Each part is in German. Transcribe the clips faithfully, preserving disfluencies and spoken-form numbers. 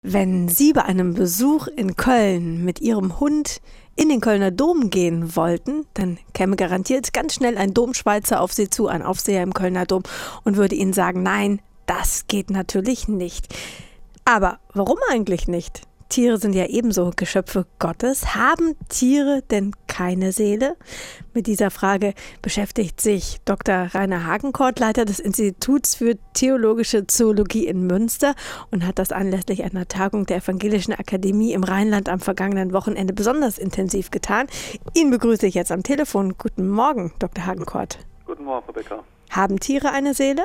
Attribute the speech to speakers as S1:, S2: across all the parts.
S1: Wenn Sie bei einem Besuch in Köln mit Ihrem Hund in den Kölner Dom gehen wollten, dann käme garantiert ganz schnell ein Domschweizer auf Sie zu, ein Aufseher im Kölner Dom, und würde Ihnen sagen, nein, das geht natürlich nicht. Aber warum eigentlich nicht? Tiere sind ja ebenso Geschöpfe Gottes. Haben Tiere denn keine Seele? Mit dieser Frage beschäftigt sich Doktor Rainer Hagenkort, Leiter des Instituts für Theologische Zoologie in Münster, und hat das anlässlich einer Tagung der Evangelischen Akademie im Rheinland am vergangenen Wochenende besonders intensiv getan. Ihn begrüße ich jetzt am Telefon. Guten Morgen, Doktor Hagenkort.
S2: Guten Morgen, Frau Becker.
S1: Haben Tiere eine Seele?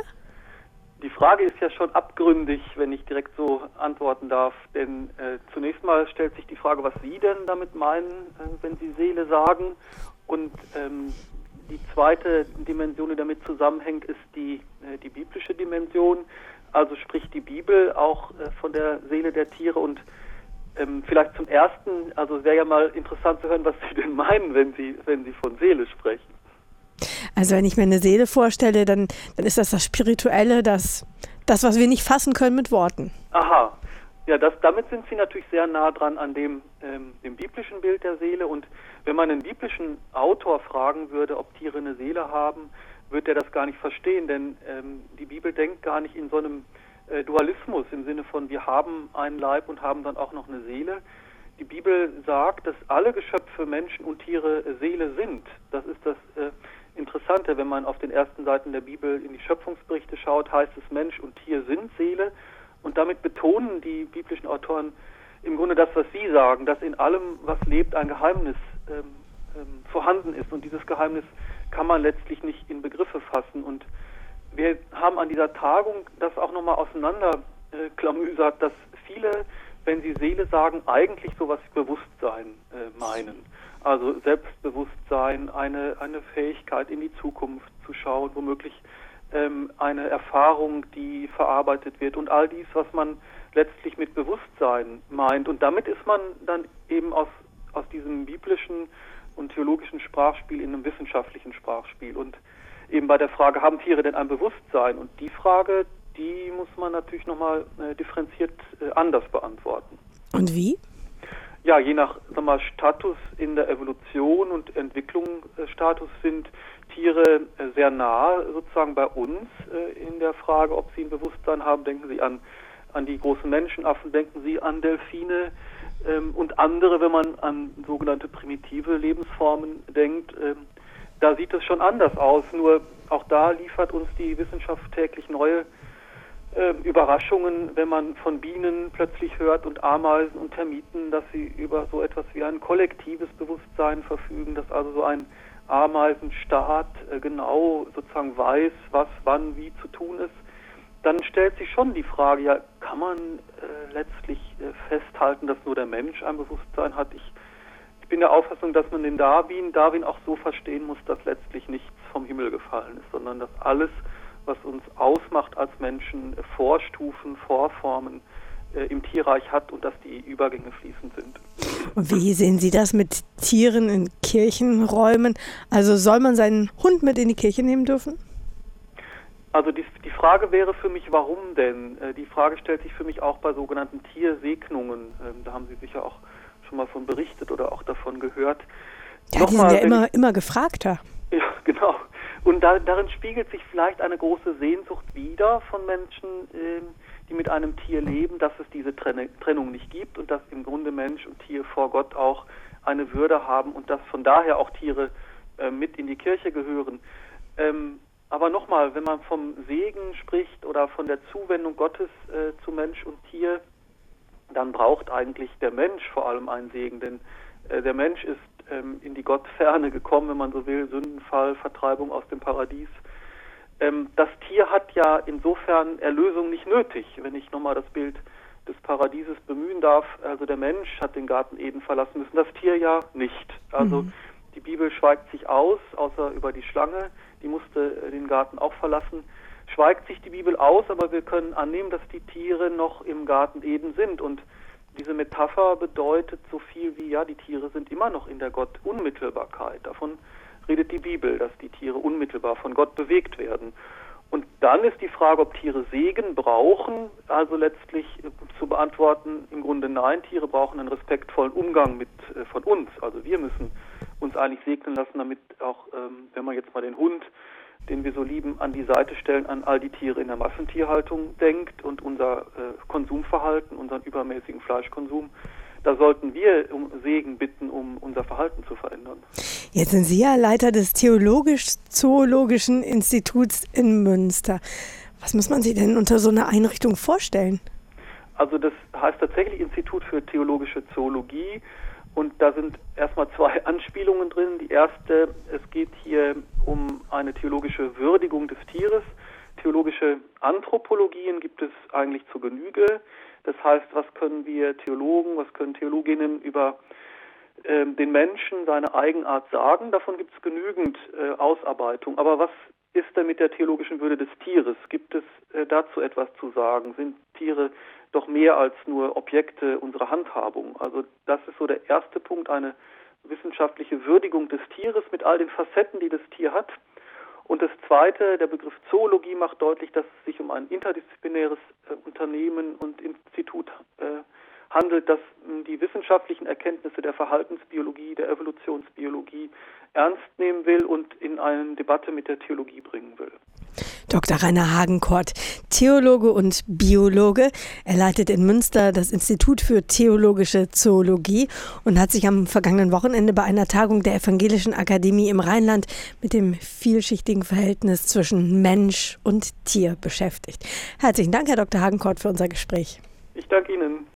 S2: Die Frage ist ja schon abgründig, wenn ich direkt so antworten darf. Denn äh, zunächst mal stellt sich die Frage, was Sie denn damit meinen, äh, wenn Sie Seele sagen. Und ähm, die zweite Dimension, die damit zusammenhängt, ist die, äh, die biblische Dimension. Also spricht die Bibel auch äh, von der Seele der Tiere. Und ähm, vielleicht zum Ersten, also wäre ja mal interessant zu hören, was Sie denn meinen, wenn Sie, wenn Sie von Seele sprechen.
S1: Also wenn ich mir eine Seele vorstelle, dann, dann ist das das Spirituelle, das, das, was wir nicht fassen können mit Worten.
S2: Aha, ja, das, damit sind Sie natürlich sehr nah dran an dem, ähm, dem biblischen Bild der Seele. Und wenn man einen biblischen Autor fragen würde, ob Tiere eine Seele haben, würde er das gar nicht verstehen, denn ähm, die Bibel denkt gar nicht in so einem äh, Dualismus im Sinne von, wir haben einen Leib und haben dann auch noch eine Seele. Die Bibel sagt, dass alle Geschöpfe, Menschen und Tiere äh, Seele sind. Das ist das äh, Interessante, wenn man auf den ersten Seiten der Bibel in die Schöpfungsberichte schaut, heißt es, Mensch und Tier sind Seele. Und damit betonen die biblischen Autoren im Grunde das, was sie sagen, dass in allem, was lebt, ein Geheimnis ähm, ähm, vorhanden ist. Und dieses Geheimnis kann man letztlich nicht in Begriffe fassen. Und wir haben an dieser Tagung das auch nochmal auseinanderklamüsert, äh, dass viele, wenn sie Seele sagen, eigentlich sowas wie Bewusstsein äh, meinen. Also Selbstbewusstsein, eine, eine Fähigkeit in die Zukunft zu schauen, womöglich ähm, eine Erfahrung, die verarbeitet wird und all dies, was man letztlich mit Bewusstsein meint. Und damit ist man dann eben aus, aus diesem biblischen und theologischen Sprachspiel in einem wissenschaftlichen Sprachspiel. Und eben bei der Frage, haben Tiere denn ein Bewusstsein? Und die Frage, die muss man natürlich nochmal äh, differenziert äh, anders beantworten.
S1: Und wie?
S2: Ja, je nach sag mal, Status in der Evolution und Entwicklungsstatus sind Tiere äh, sehr nah sozusagen bei uns äh, in der Frage, ob sie ein Bewusstsein haben. Denken Sie an, an die großen Menschenaffen, denken Sie an Delfine ähm, und andere, wenn man an sogenannte primitive Lebensformen denkt. Ähm, da sieht es schon anders aus, nur auch da liefert uns die Wissenschaft täglich neue Äh, Überraschungen, wenn man von Bienen plötzlich hört und Ameisen und Termiten, dass sie über so etwas wie ein kollektives Bewusstsein verfügen, dass also so ein Ameisenstaat äh, genau sozusagen weiß, was wann wie zu tun ist, dann stellt sich schon die Frage, ja, kann man äh, letztlich äh, festhalten, dass nur der Mensch ein Bewusstsein hat? Ich, ich bin der Auffassung, dass man den Darwin, Darwin auch so verstehen muss, dass letztlich nichts vom Himmel gefallen ist, sondern dass alles, was uns ausmacht als Menschen, Vorstufen, Vorformen äh, im Tierreich hat und dass die Übergänge fließend sind.
S1: Und wie sehen Sie das mit Tieren in Kirchenräumen? Also soll man seinen Hund mit in die Kirche nehmen dürfen?
S2: Also die, die Frage wäre für mich, warum denn? Äh, die Frage stellt sich für mich auch bei sogenannten Tiersegnungen. Ähm, da haben Sie sicher auch schon mal von berichtet oder auch davon gehört.
S1: Ja,
S2: Nochmal,
S1: die sind ja immer,
S2: ich,
S1: immer gefragter.
S2: Ja, genau. Und da, darin spiegelt sich vielleicht eine große Sehnsucht wider von Menschen, äh, die mit einem Tier leben, dass es diese Trenne, Trennung nicht gibt und dass im Grunde Mensch und Tier vor Gott auch eine Würde haben und dass von daher auch Tiere äh, mit in die Kirche gehören. Ähm, aber nochmal, wenn man vom Segen spricht oder von der Zuwendung Gottes äh, zu Mensch und Tier, dann braucht eigentlich der Mensch vor allem einen Segen, denn äh, der Mensch ist in die Gottferne gekommen, wenn man so will, Sündenfall, Vertreibung aus dem Paradies. Ähm, das Tier hat ja insofern Erlösung nicht nötig, wenn ich nochmal das Bild des Paradieses bemühen darf. Also der Mensch hat den Garten Eden verlassen müssen, das Tier ja nicht. Also mhm. Die Bibel schweigt sich aus, außer über die Schlange, die musste den Garten auch verlassen. Schweigt sich die Bibel aus, aber wir können annehmen, dass die Tiere noch im Garten Eden sind. Und diese Metapher bedeutet so viel wie, ja, die Tiere sind immer noch in der Gott-Unmittelbarkeit. Davon redet die Bibel, dass die Tiere unmittelbar von Gott bewegt werden. Und dann ist die Frage, ob Tiere Segen brauchen, also letztlich äh, zu beantworten, im Grunde nein, Tiere brauchen einen respektvollen Umgang mit äh, von uns. Also wir müssen uns eigentlich segnen lassen, damit auch, ähm, wenn man jetzt mal den Hund, den wir so lieben, an die Seite stellen, an all die Tiere in der Massentierhaltung denkt und unser äh, Konsumverhalten, unseren übermäßigen Fleischkonsum. Da sollten wir um Segen bitten, um unser Verhalten zu verändern.
S1: Jetzt sind Sie ja Leiter des Theologisch-Zoologischen Instituts in Münster. Was muss man sich denn unter so einer Einrichtung vorstellen?
S2: Also das heißt tatsächlich Institut für theologische Zoologie. Und da sind erstmal zwei Anspielungen drin. Die erste, es geht hier um eine theologische Würdigung des Tieres. Theologische Anthropologien gibt es eigentlich zur Genüge. Das heißt, was können wir Theologen, was können Theologinnen über äh, den Menschen, seine Eigenart sagen? Davon gibt es genügend äh, Ausarbeitung. Aber was ist denn mit der theologischen Würde des Tieres? Gibt es äh, dazu etwas zu sagen? Sind Tiere doch mehr als nur Objekte unserer Handhabung? Also das ist so der erste Punkt, eine wissenschaftliche Würdigung des Tieres mit all den Facetten, die das Tier hat. Und das Zweite, der Begriff Zoologie macht deutlich, dass es sich um ein interdisziplinäres äh, Unternehmen und Institut äh, handelt, das äh, die wissenschaftlichen Erkenntnisse der Verhaltensbiologie, der Evolutionsbiologie ernst nehmen will und in eine Debatte mit der Theologie bringen will.
S1: Doktor Rainer Hagenkort, Theologe und Biologe. Er leitet in Münster das Institut für theologische Zoologie und hat sich am vergangenen Wochenende bei einer Tagung der Evangelischen Akademie im Rheinland mit dem vielschichtigen Verhältnis zwischen Mensch und Tier beschäftigt. Herzlichen Dank, Herr Doktor Hagenkort, für unser Gespräch.
S2: Ich danke Ihnen.